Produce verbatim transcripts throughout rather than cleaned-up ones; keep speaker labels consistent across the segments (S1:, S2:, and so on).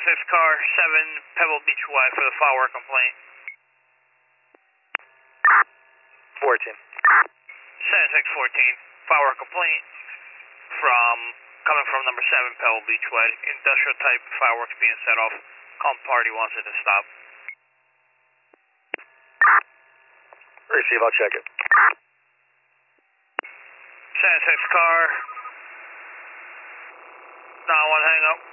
S1: six car, seven Pebble Beach Way for the firework complaint.
S2: fourteen.
S1: seven six fourteen, firework complaint from, coming from number seven Pebble Beach Way. Industrial type fireworks being set off. Calm party wants it to stop.
S2: Receive, I'll check it.
S1: seven six car, nine one hang up.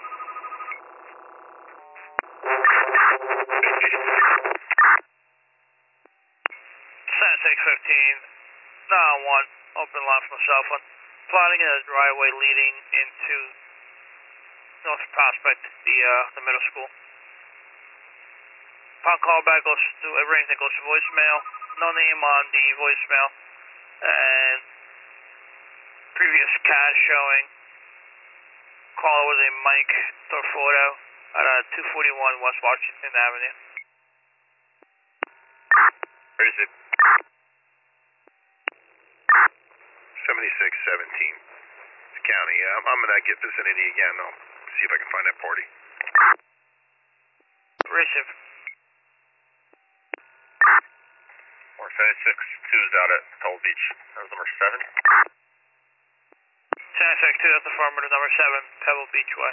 S1: seven six fifteen, nine one, open line from the cell phone. Plotting in a driveway leading into North Prospect, the uh, the middle school. Upon callback goes to a ring that goes to voicemail. No name on the voicemail. And previous cash showing caller was a Mike Torfoto at uh, two forty-one West Washington Avenue.
S3: Where is it? seventy-six seventeen. It's county. Yeah, I'm, I'm in that get vicinity again. I'll see if I can find that party.
S1: Receive.
S3: Or seventy-six two's out at Pebble Beach. That was number seven.
S1: seven six two, that's affirmative, number seven, Pebble Beach Way.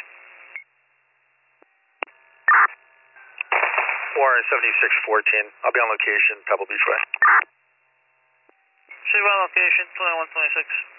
S2: Warren, seventy-six fourteen. I'll be on location, Pebble Beach Way.
S1: City location, twenty-one twenty-six.